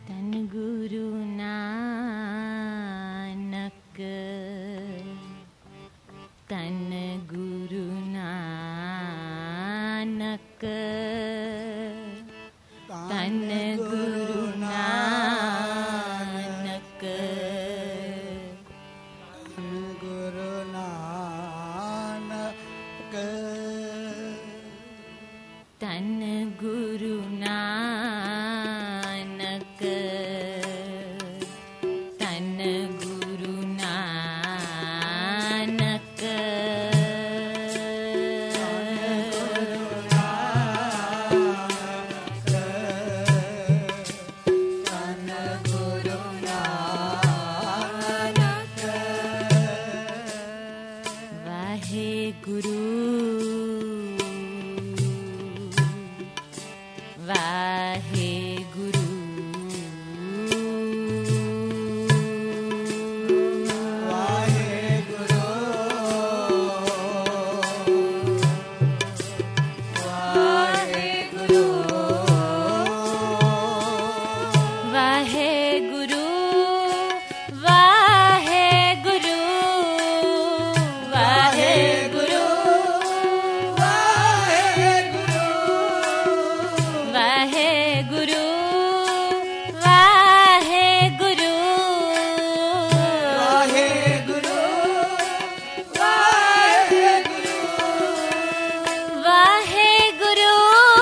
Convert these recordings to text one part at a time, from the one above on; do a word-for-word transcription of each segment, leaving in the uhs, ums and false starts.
तन गुरु नानक, तन गुरु नानक, तन गुरु नानक, तन गुरु नानक, तन गुरु नानक, तन गुरु नानक, तन गुरु नानक, वाहे गुरु वाहे गुरु, वाहे गुरु, वाहे गुरु, वाहे गुरु, वाहे गुरु, वाहे गुरु, वाहे गुरु, वाहे गुरु, वाहे गुरु, वाहे गुरु, वाहे गुरु, वाहे गुरु,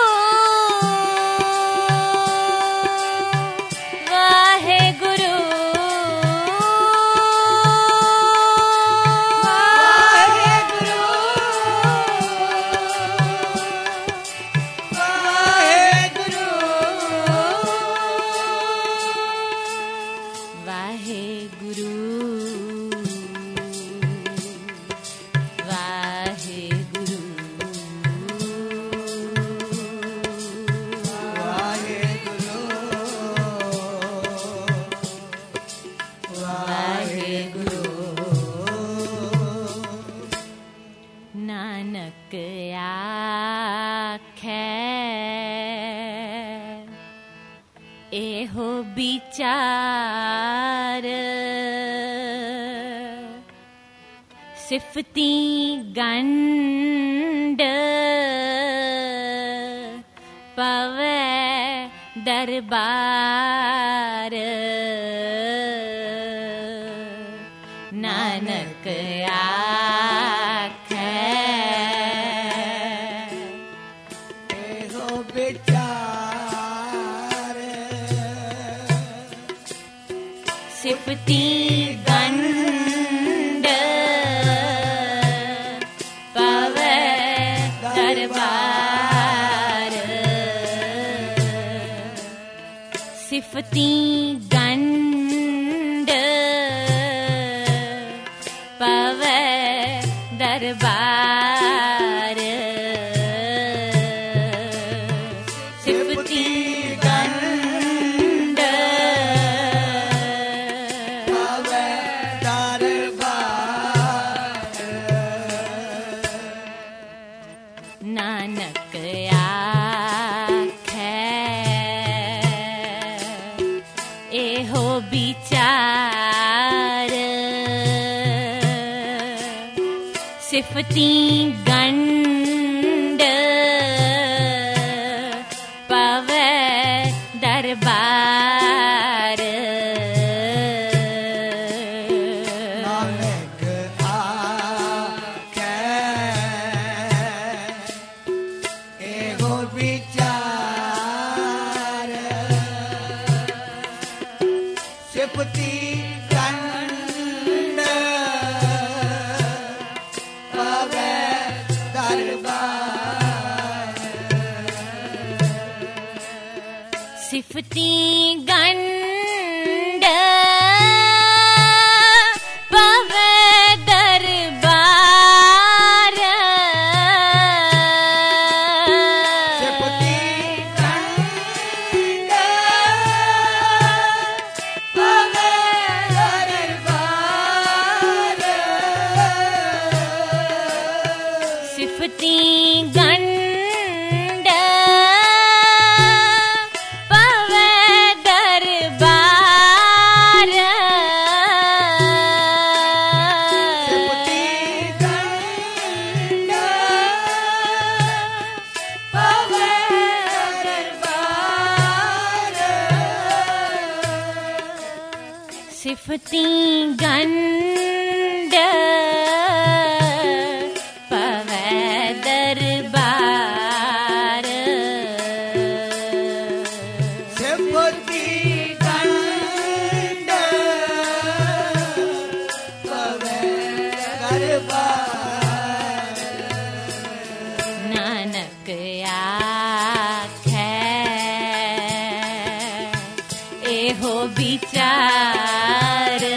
वाहे गुरु, वाहे गुरु, वाहे गुरु, वाहे गुरु, वाहे गुरु, वाहे गुरु, वाहे गुरु, नानक आखे एहो विचार, सिफती गंड पवे दरबार, नानक आखे एहो विचार, सिफती गंड पवे दरबार, सिफती गंड पवे दरबार, सिफती गंड पवे दरबार, नानक आखे एहो विचार, सिफती गंड पवे दरबार, नानक आखे एहो विचार, सिफती गंड पवे दरबार, सिफती गंड पवे दरबार, सिफती गंड पवे दरबार, सिफती गंड पवे दरबार, सिफती गंड पवै दरबार सिफती गंड पवै दरबार नानक आखे एहो विचार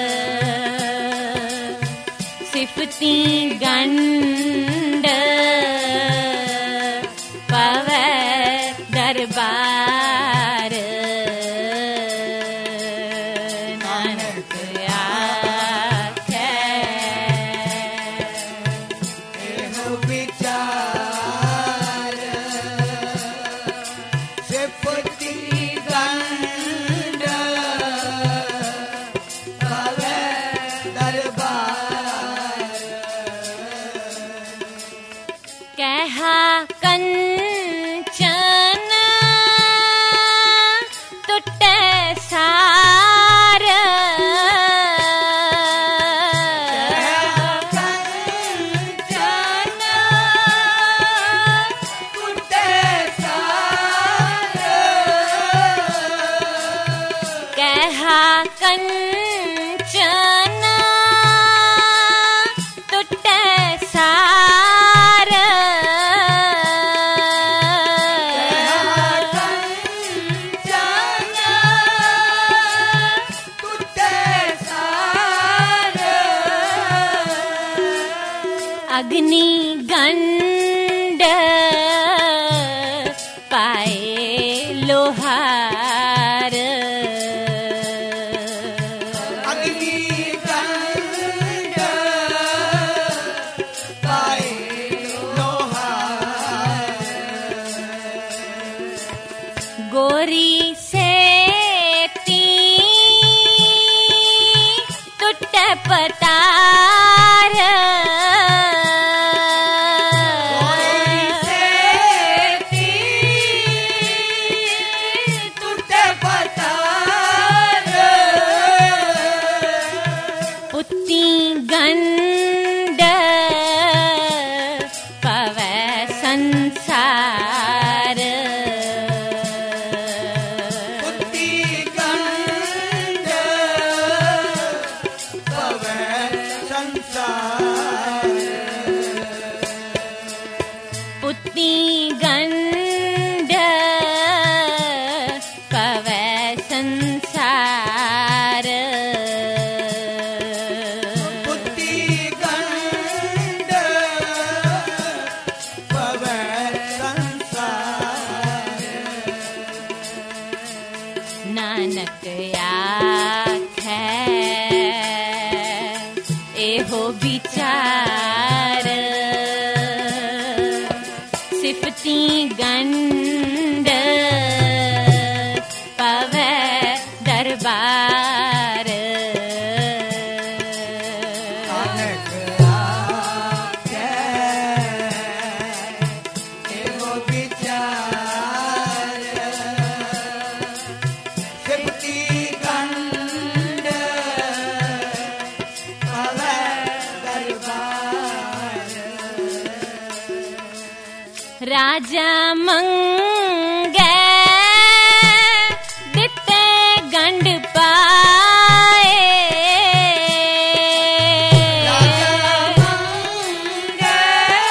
सिफती गंड पवै दरबार नानक आखे एहो विचार सिफती गंड पवै दरबार कहा कंचन टूटे सार कंचन टूटे सार कहा कंचन टूटे सार अग्नि गंड पाए लोहार अग्नि गंड पाए लोहार गोरी से ती टूटे पतार टूटे पतार पुत्ती गंड पवै संसार पुत्ती गंड पवै संसार पुत्ती गंड पवै संसार पुत्ती गंड पवै संसार नानक आखे एहो विचार सिफती गंड पवै दरबार नानक आखे एहो विचार सिफती गंड पवै दरबार राजा मंगे दिते गंड पाए राजा मंगे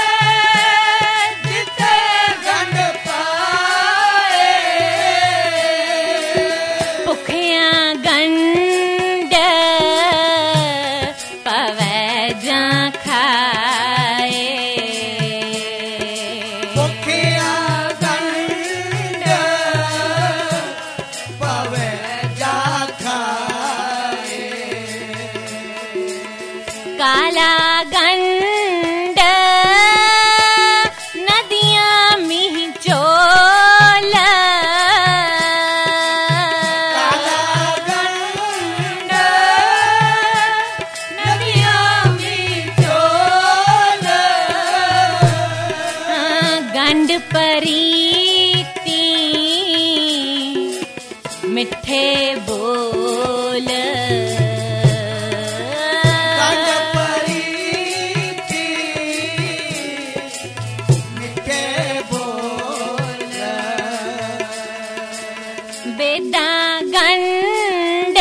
दिते गंड पाए भुखिया गंड पवै जा खाए भुखिया गंड पवै जा खाए काला गंड नदियां मिह चोल काला गंड नदियां में चोल गंड परीती मिठे बोल बेदा गंड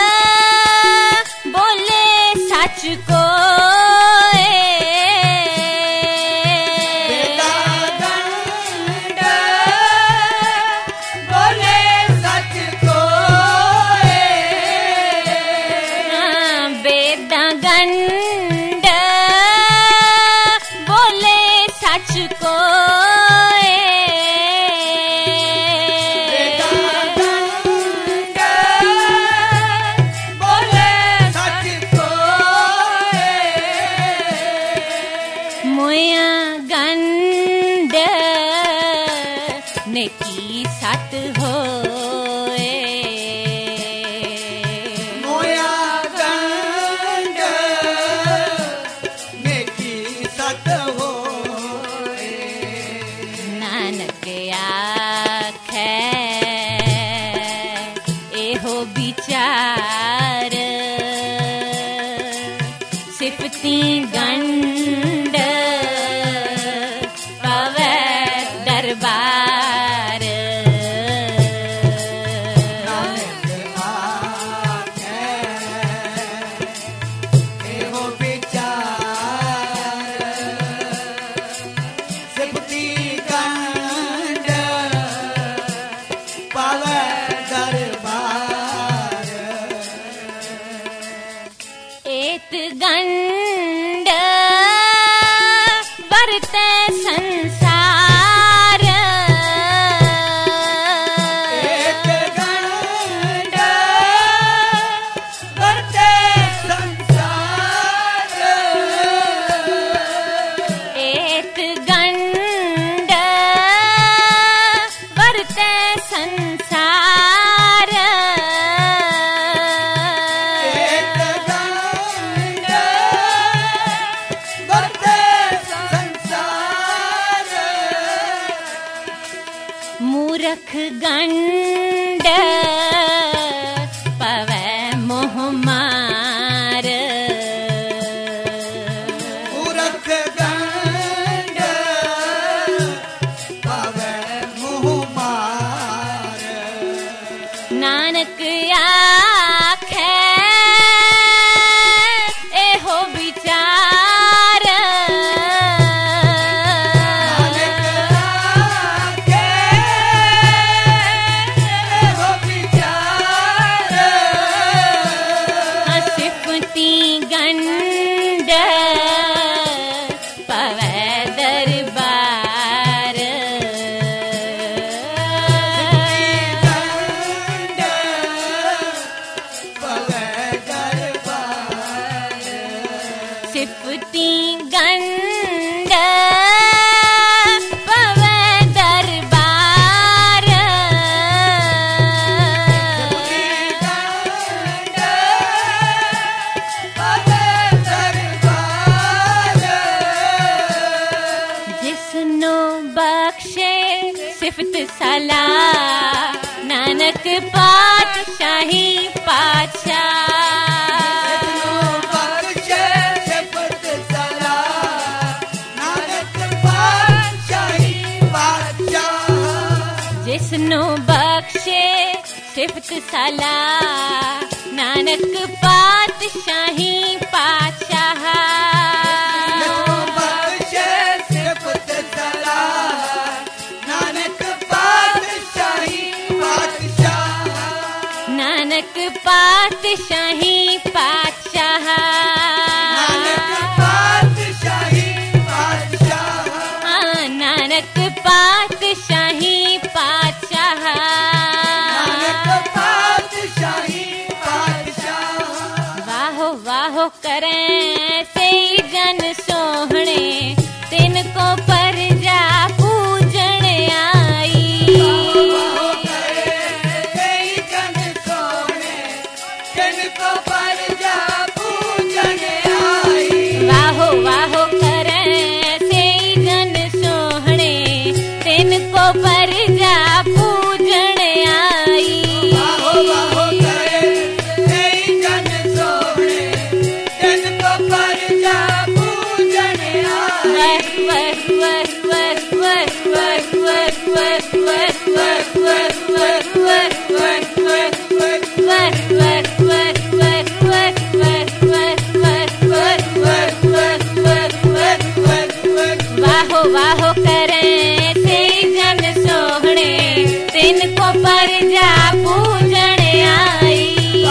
बोले सच को की सत होए मोया गंड नेकी सत होए नानक आखे एहो विचार सिफती गंड पवे दरबार एक गंड बरते संसार एक गंड बरते संसार एक गंड बरते संसार मूरख गंड पवे मोह मार मूरख गंड पवे मोह मार नानक आखे एहो विचार गंड पवे दरबार गंड पवे दरबार सिफती गंड पवे दरबार जिसनो बख्शे सिफत सलाह नानक पातशाही पातशाह बख्शे सिफत सलाह नानक पातशाही पातशाह जिसनो बख्शे सिफत सलाह नानक पातशाही पातशाह नानक पातशाही पातशाह नानक पातशाही पातशाह हाँ नानक पातशाही पातशाह नानक पातशाही पातशाह वाहो वाहो करें से जन सोहणे तिनको परजा पूजन आई को परजा पर जा पूजण आई।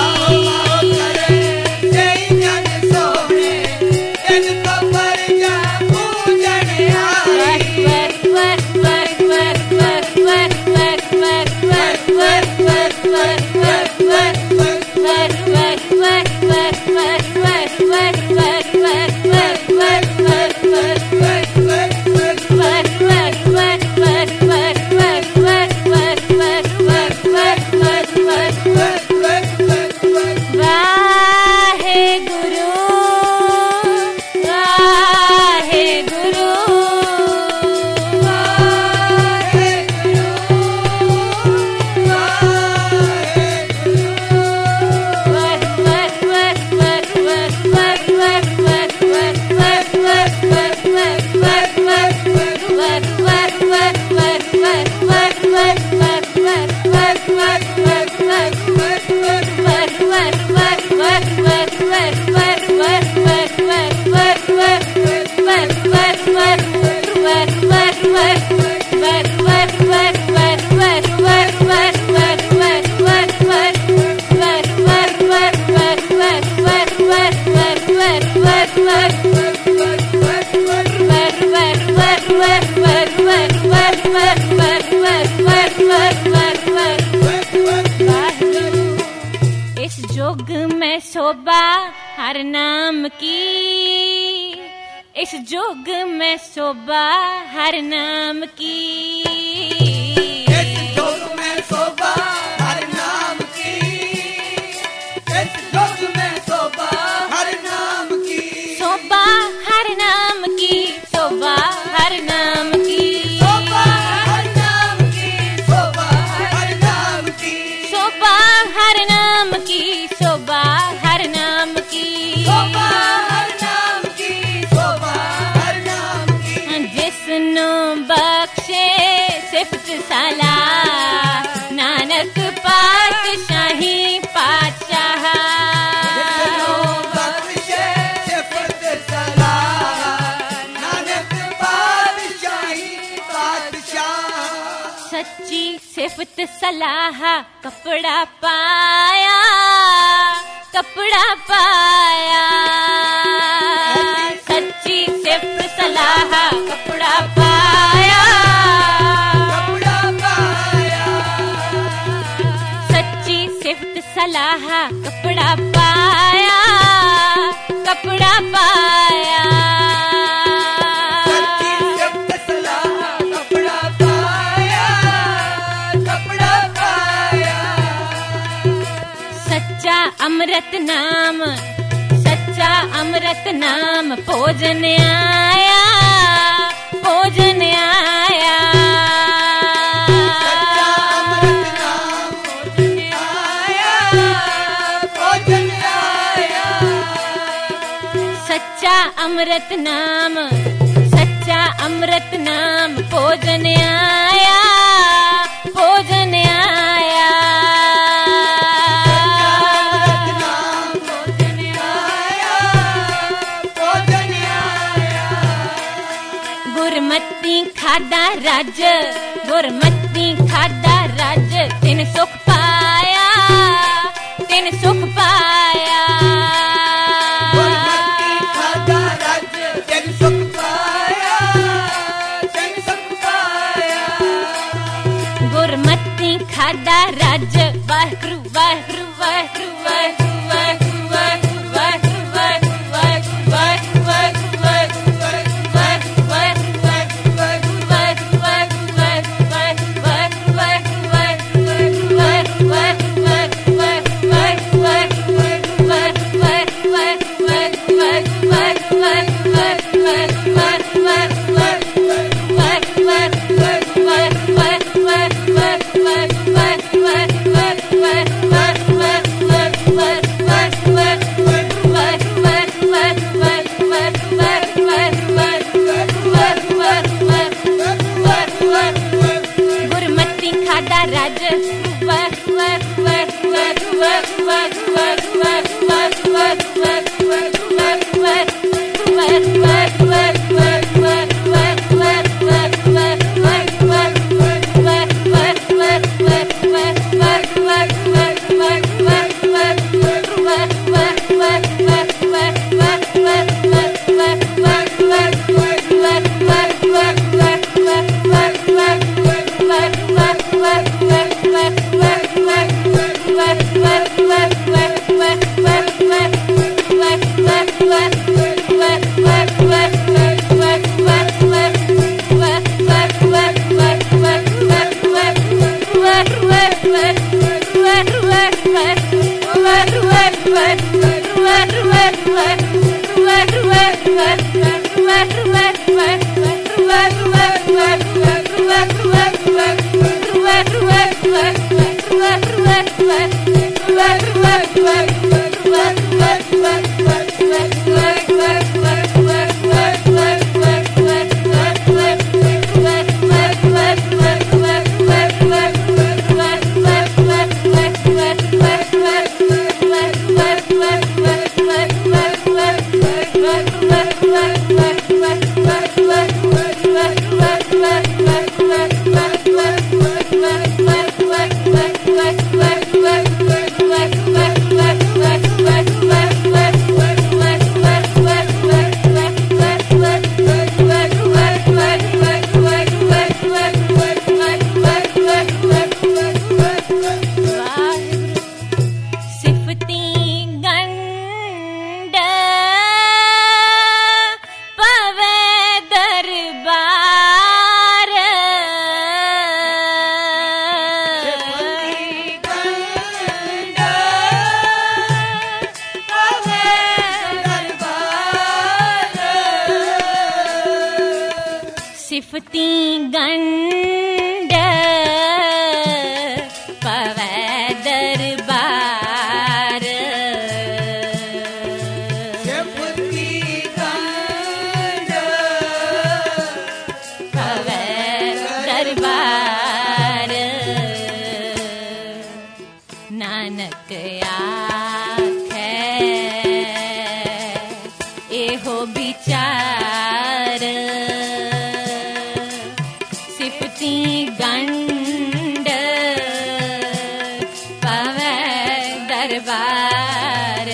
इस जोग में शोभा हर नाम की, इस जोग में शोभा हर नाम की, इस जोग में शोभा हर नाम की, इस जोग में शोभा हर नाम की, शोभा हर नाम की, शोभा हर नाम की, शोभा हर नाम की, शोभा हर नाम की, शोभा हर नाम की, शोभा हर नाम की, शोभा हर नाम की, शोभा हर नाम की। जिसनु बख्शे सिफ्त सलाह नानक पातशाही पातशाह, जिसनु बख्शे सिफ्त सलाह नानक पातशाही पातशाह। सच्ची सिफत सलाह कपड़ा पाया, कपड़ा पाया, सच्ची सिफत सलाह कपड़ा पाया, कपड़ा पाया, सच्ची सिफत सलाह कपड़ा पाया, कपड़ा पाया, सच्ची सिफ्त सलाह कपड़ा पाया, कपड़ा पाया। सच्चा अमृत नाम, सच्चा अमृत नाम भोजन आया, भोजन आया, सच्चा अमृत नाम भोजन आया, भोजन आया। सच्चा अमृत नाम, सच्चा अमृत नाम भोजन आया, भोजन आया, गुरमती खादा राज, गुरमती खादा राज, तिन सुख पाया, तिन सुख पाया, गुरमती खादा राज, तिन सुख पाया, तिन सुख पाया। गुरमती खादा राज, वाहिगुरु वाहिगुरु वाहिगुरु वाहिगुरु वाहिगुरु वाहिगुरु वाहिगुरु वाहिगुरु वाहिगुरु वाहिगुरु वाहिगुरु गुरमती खादा राज, सिफती गंड पवै दरबार सिफती गंड पवै दरबार नानक आखे एहो विचार सिफती गंड पवै दरबार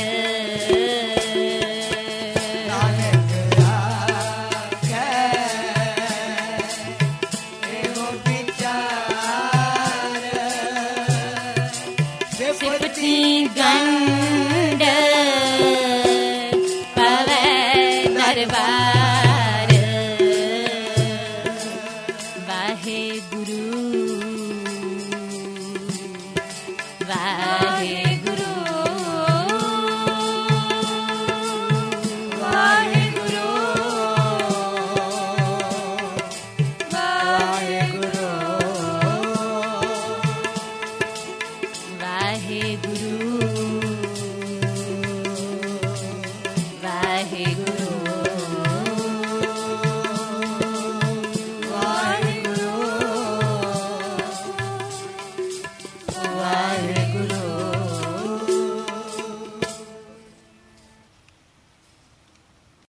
नानक आखे एहो विचार सिफती गंड पवै दरबार वाहे गुरु वाहे गुरु वाहे गुरु वाहे गुरु वाहे गुरु वाहे